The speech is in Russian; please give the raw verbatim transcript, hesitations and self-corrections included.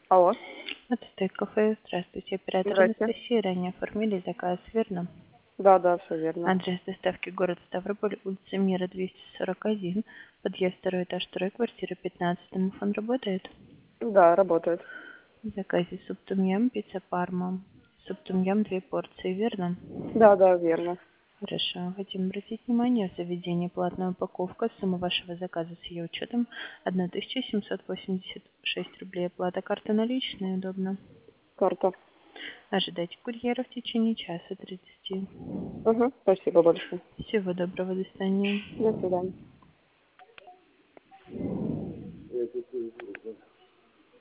Алло. Это Стейк Кафе. Здравствуйте, оператор Здрасте. Анастасия. Ранее оформили заказ, верно? Да, да, все верно. Адрес доставки город Ставрополь, улица Мира, двести сорок один, подъезд второй этаж, второй квартира пятнадцать. Домофон работает? Да, работает. В заказе суп том-ям, пицца парма. Суп том-ям две порции, верно? Да, да, верно. Хорошо. Хотим обратить внимание, в заведении платная упаковка. Сумма вашего заказа с ее учетом тысяча семьсот восемьдесят шесть рублей. Оплата карты наличные, удобно. Карта. Ожидайте курьера в течение часа тридцати. Угу. Спасибо большое. Всего доброго, до свидания. До свидания.